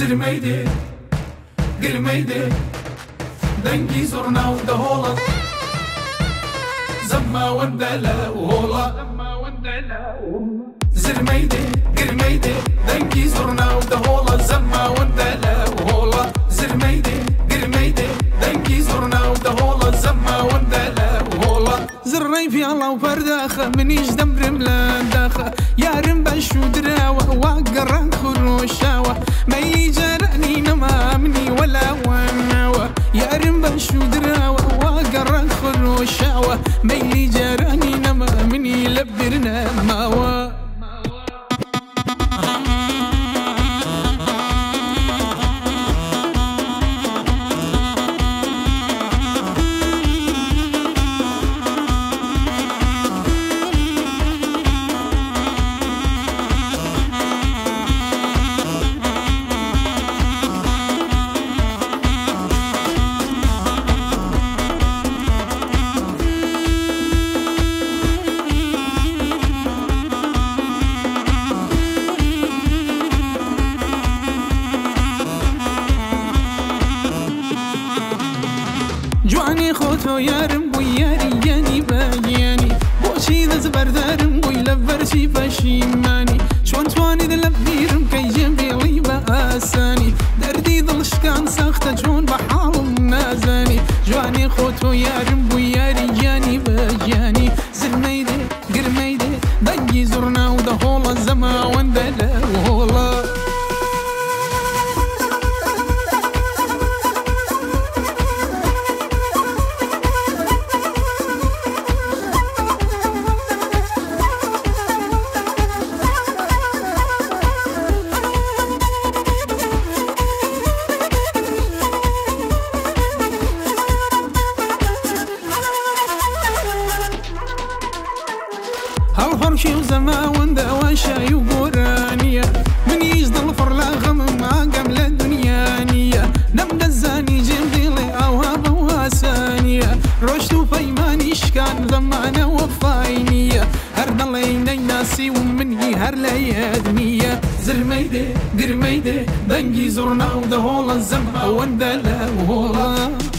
زرميدي قرميدي دنجي زرنا ودهولا زما وندلا وهولا زرميدي قرميدي دنجي زرنا ودهولا زما وندلا وهولا زرميدي قرميدي دنجي زرنا ودهولا زما وندلا وهولا زري في الله وفرداخة منيش دمر ملان داخة يا رمبش ودراوة وقران خروشاوة ما يجرأني نما مني ولا وناوة يا رمبش ودراوة وقران خروشاوة ما يجرأني نما مني لبرنا ماوة جواني خوتو يارم بو ياري ياني باياني بوشي ذا زبردارم بو يلبرشي بشيماني شوان تواني ذا لبديرم كي جنبي لي باساني دردي ظل شكان ساخته جون بحالم نازاني جواني خوتو يارم بو ياري ياني باياني زرميدي قرميدي دنجي زرنا وده هولا زما وندلا وهولا هالفرشي وزما وندا وشاي وقرانية من يجدل فرلا غم ما قبل الدنيانية نبدا الزاني جنبي لي اوهاب واسانية رشتو فيماني شكان زمانة وفاينية هرد الليني ناسي ومني هر ليادنية زرميدي قرميدي دنجي زرنا ودهولا زما وندلا وهولا